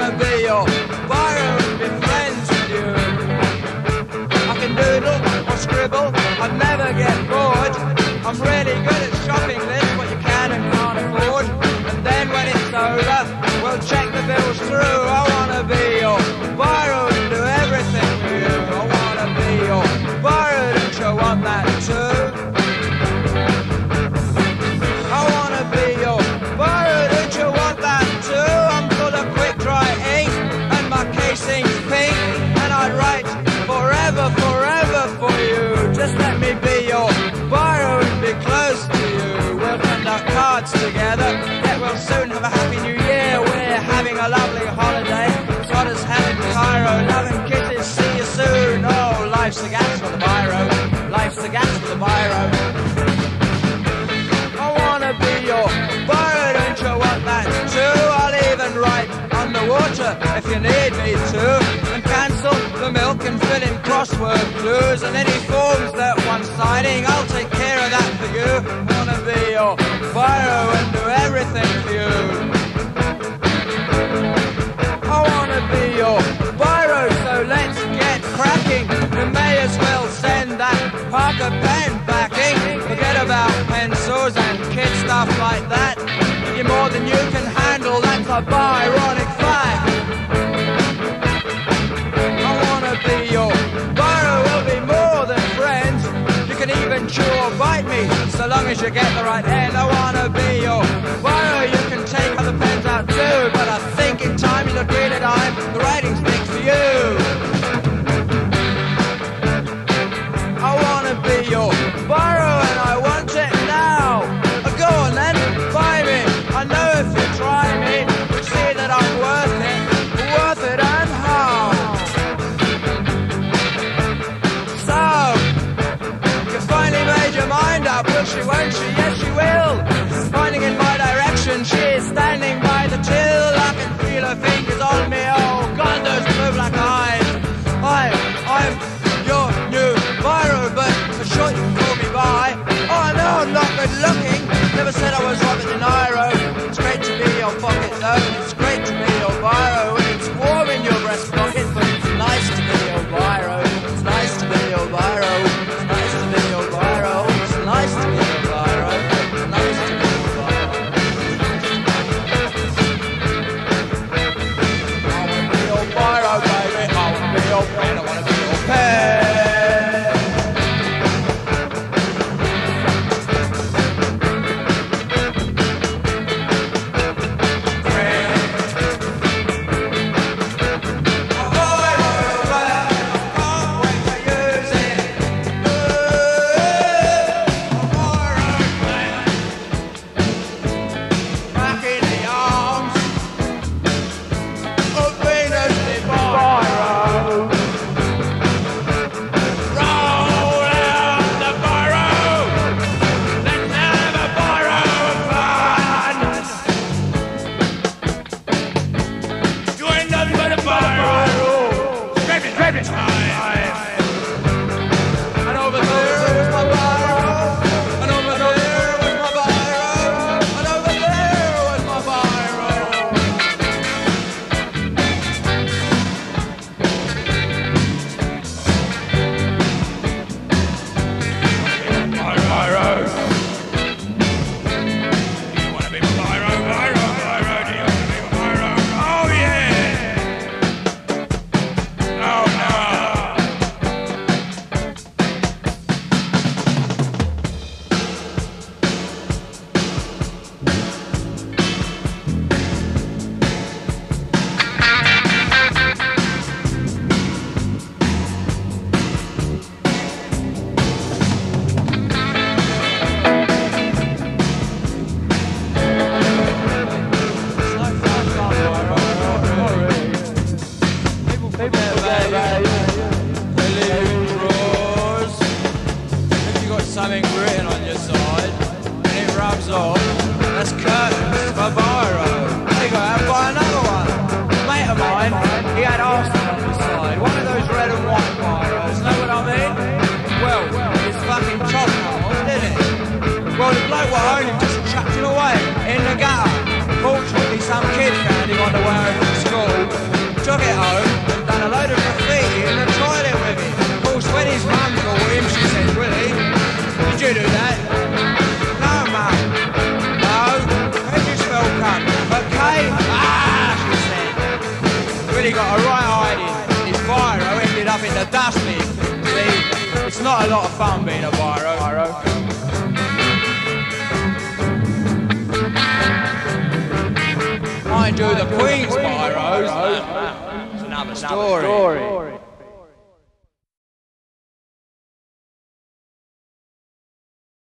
wanna be your biro and be friends with you. I can doodle or scribble, I'll never get bored. I'm really good at shopping lists, what you can and can't afford. And then when it's over, we'll check the bills through. I wanna be your biro and do everything with you. I wanna be your biro, don't you want that too? I wanna be your biro, don't you want that too? I'm full of quick dry ink and my casing's pink, and I'd write forever, forever for you. Just let me be your biro and be close to you. We'll conduct cards together, yeah, we'll soon have a happy new year. We're having a lovely holiday, it's hot as hell in Cairo. Love and kisses, see you soon. Oh, life's a gas for the biro, life's a gas for the biro. I wanna be your biro, don't you want that too? I'll even write underwater if you need me to, and cancel the milk and fill in crossword clues, and any forms that want signing, I'll take care of that for you. I wanna be your biro and do everything for you. I wanna be your biro, so let's get cracking. We may as well send that Parker pen backing. Forget about pencils and kid stuff like that. You're more than you can handle, that's a Byronic fact. I wanna be your biro, we'll be more than friends. You can even chew or bite me, so long as you get the right end. I wanna be your biro, you can take other pens out too, but I think in time you'll agree that I'm the writing stick for you. I wanna be your biro and I want it now. Go on then, buy me. I know if you try me, you'll see that I'm worth it and how. So, you finally made your mind up, will she, won't she? Yes, she will. Pointing in my direction, she is standing by the till. I can feel her fingers on me, oh God, those blue black eyes. I'm your new biro, but for short you can call me by. Oh no, I'm not good looking, never said I was Robert De Niro. It's great to be your pocket though, it's great to be your biro. It's warm in your breast pocket, but it's nice to be your biro. It's nice to be your biro. It's nice to be your biro. It's nice to be your biro. It's nice to be your biro. really got a right hiding. His Biro ended up in the dustbin. See, it's not a lot of fun being a Biro. Mind you, the Queen's Biros, it's another story.